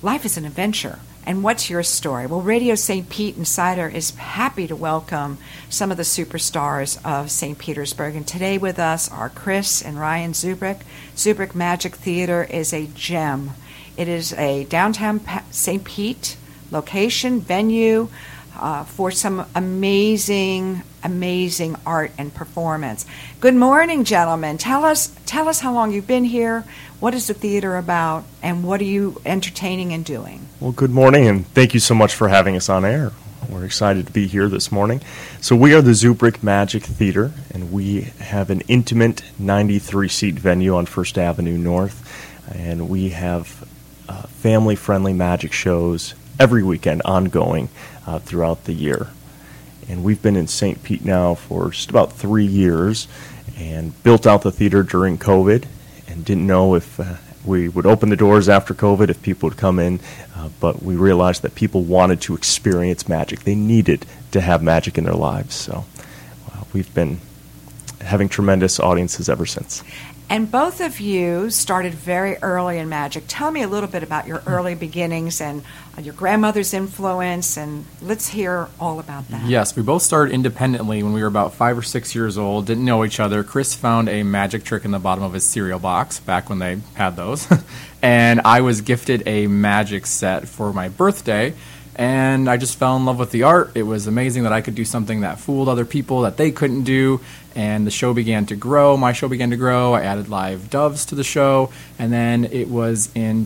life is an adventure. And what's your story? Well, Radio St. Pete Insider is happy to welcome some of the superstars of St. Petersburg. And today with us are Chris and Ryan Zubrick. Zubrick Magic Theater is a gem. It is a downtown St. Pete location, venue for some amazing art and performance. Good morning, gentlemen. Tell us how long you've been here, what is the theater about, and what are you entertaining and doing? Well, good morning, and thank you so much for having us on air. We're excited to be here this morning. So we are the Zubrick Magic Theater, and we have an intimate 93-seat venue on First Avenue North, and we have family-friendly magic shows every weekend ongoing throughout the year. And we've been in St. Pete now for just about 3 years and built out the theater during COVID and didn't know if we would open the doors after COVID, if people would come in, but we realized that people wanted to experience magic. They needed to have magic in their lives. So we've been having tremendous audiences ever since. And both of you started very early in magic. Tell me a little bit about your early beginnings and your grandmother's influence, and let's hear all about that. Yes, we both started independently when we were about 5 or 6 years old, didn't know each other. Chris found a magic trick in the bottom of his cereal box, back when they had those, and I was gifted a magic set for my birthday. And I just fell in love with the art. It was amazing that I could do something that fooled other people that they couldn't do. And the show began to grow. My show began to grow. I added live doves to the show. And then it was in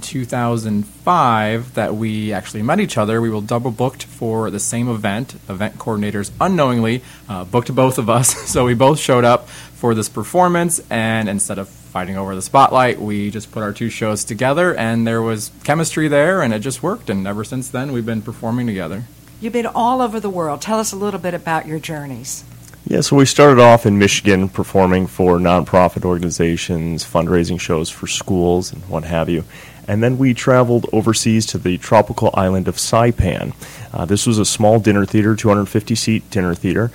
2005 that we actually met each other. We were double booked for the same event. Event coordinators unknowingly booked both of us. So we both showed up for this performance. And instead of fighting over the spotlight, we just put our two shows together, and there was chemistry there, and it just worked. And ever since then, we've been performing together. You've been all over the world. Tell us a little bit about your journeys. Yeah, so we started off in Michigan performing for nonprofit organizations, fundraising shows for schools, and what have you. And then we traveled overseas to the tropical island of Saipan. This was a small dinner theater, 250-seat dinner theater,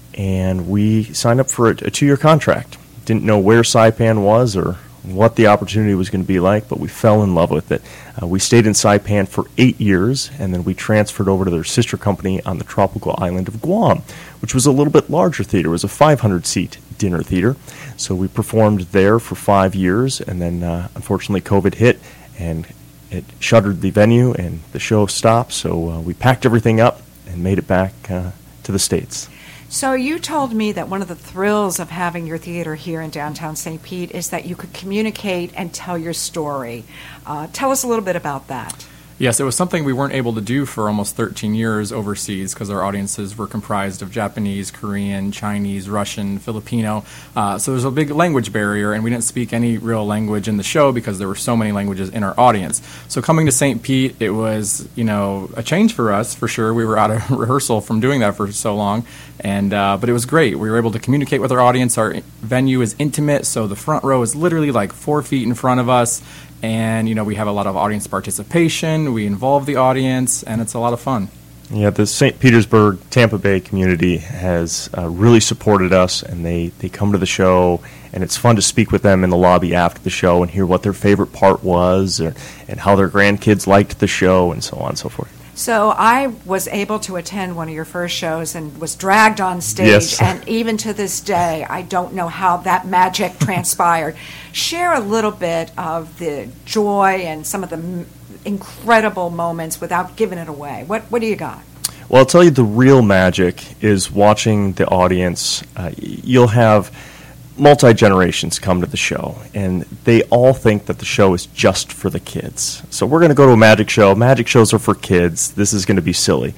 and we signed up for a 2-year contract. Didn't know where Saipan was or what the opportunity was going to be like, but we fell in love with it. We stayed in Saipan for 8 years, and then we transferred over to their sister company on the tropical island of Guam, which was a little bit larger theater. It was a 500-seat dinner theater. So we performed there for 5 years, and then unfortunately COVID hit, and it shuttered the venue, and the show stopped. So we packed everything up and made it back to the States. So you told me that one of the thrills of having your theater here in downtown St. Pete is that you could communicate and tell your story. Tell us a little bit about that. Yes, it was something we weren't able to do for almost 13 years overseas because our audiences were comprised of Japanese, Korean, Chinese, Russian, Filipino. So there's a big language barrier, and we didn't speak any real language in the show because there were so many languages in our audience. So coming to St. Pete, it was, a change for us, for sure. We were out of rehearsal from doing that for so long, and but it was great. We were able to communicate with our audience. Our venue is intimate, so the front row is literally like 4 feet in front of us. And, we have a lot of audience participation. We involve the audience, and it's a lot of fun. Yeah, the St. Petersburg, Tampa Bay community has really supported us, and they come to the show, and it's fun to speak with them in the lobby after the show and hear what their favorite part was and how their grandkids liked the show and so on and so forth. So I was able to attend one of your first shows and was dragged on stage, yes. And even to this day, I don't know how that magic transpired. Share a little bit of the joy and some of the incredible moments without giving it away. What do you got? Well, I'll tell you, the real magic is watching the audience. You'll have multi-generations come to the show, and they all think that the show is just for the kids. So we're going to go to a magic show. Magic shows are for kids. This is going to be silly.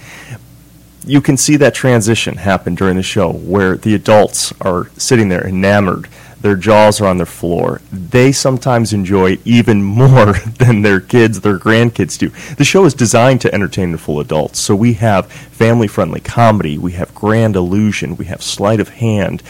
You can see that transition happen during the show where the adults are sitting there enamored. Their jaws are on their floor. They sometimes enjoy even more than their kids, their grandkids do. The show is designed to entertain the full adults. So we have family-friendly comedy. We have grand illusion. We have sleight of hand.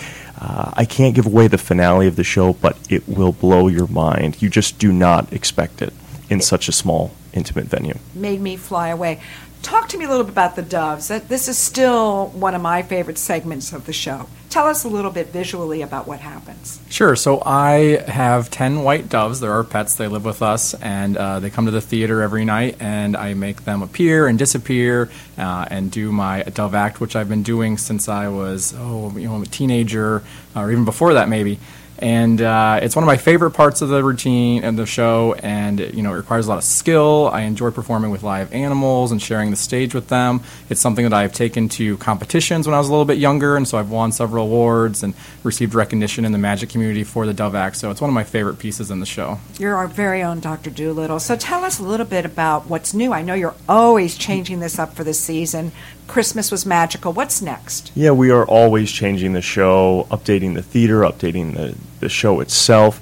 I can't give away the finale of the show, but it will blow your mind. You just do not expect it in such a small intimate venue. Made me fly away. Talk to me a little bit about the doves. This is still one of my favorite segments of the show. Tell us a little bit visually about what happens. Sure. So I have 10 white doves. They're our pets. They live with us, and they come to the theater every night, and I make them appear and disappear and do my dove act, which I've been doing since I was, a teenager, or even before that maybe. And it's one of my favorite parts of the routine and the show, and it requires a lot of skill. I enjoy performing with live animals and sharing the stage with them. It's something that I've taken to competitions when I was a little bit younger, and so I've won several awards and received recognition in the magic community for the dove act. So it's one of my favorite pieces in the show. You're our very own Dr. Dolittle. So tell us a little bit about what's new. I know you're always changing this up for the season. Christmas was magical. What's next? Yeah, we are always changing the show, updating the theater, updating the show itself.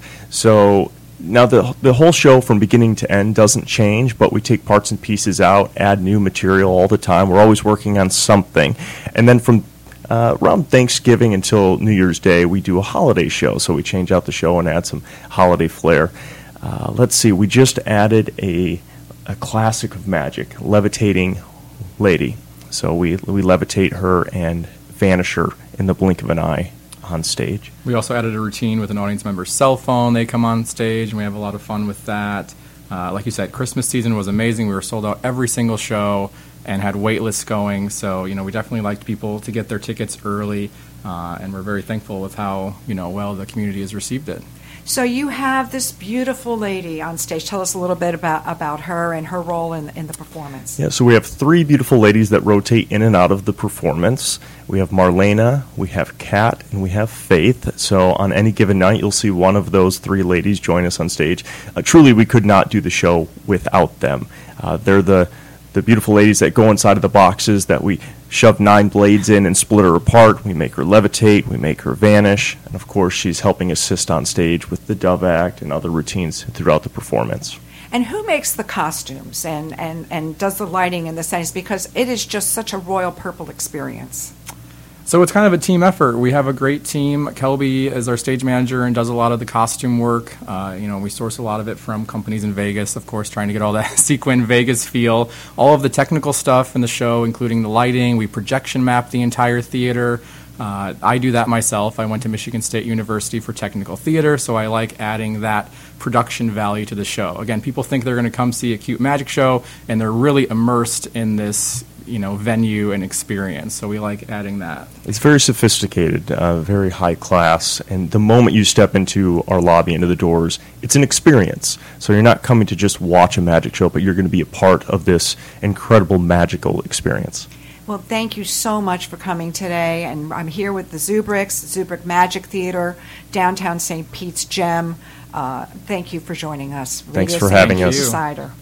So now the whole show from beginning to end doesn't change, but we take parts and pieces out, add new material all the time. We're always working on something. And then from around Thanksgiving until New Year's Day, we do a holiday show. So we change out the show and add some holiday flair. Let's see, we just added a classic of magic, Levitating Lady. So we levitate her and vanish her in the blink of an eye on stage. We also added a routine with an audience member's cell phone. They come on stage, and we have a lot of fun with that. Like you said, Christmas season was amazing. We were sold out every single show and had wait lists going. So, we definitely liked people to get their tickets early, and we're very thankful with how, well the community has received it. So you have this beautiful lady on stage. Tell us a little bit about her and her role in the performance. Yeah, so we have 3 beautiful ladies that rotate in and out of the performance. We have Marlena, we have Kat, and we have Faith. So on any given night, you'll see one of those 3 ladies join us on stage. Truly, we could not do the show without them. They're the beautiful ladies that go inside of the boxes that we shove 9 blades in and split her apart. We make her levitate, we make her vanish, and of course she's helping assist on stage with the dove act and other routines throughout the performance. And who makes the costumes and does the lighting and the settings? Because it is just such a royal purple experience. So it's kind of a team effort. We have a great team. Kelby is our stage manager and does a lot of the costume work. We source a lot of it from companies in Vegas, of course, trying to get all that sequin Vegas feel. All of the technical stuff in the show, including the lighting. We projection map the entire theater. I do that myself. I went to Michigan State University for technical theater, so I like adding that production value to the show. Again, people think they're going to come see a cute magic show, and they're really immersed in this venue and experience. So we like adding that. It's very sophisticated, very high class, and the moment you step into our lobby, into the doors, it's an experience. So you're not coming to just watch a magic show, but you're going to be a part of this incredible magical experience. Well, thank you so much for coming today. And I'm here with the Zubricks, Zubrick Magic Theater, downtown St. Pete's Gem. Thank you for joining us. Thanks for having us. Insider.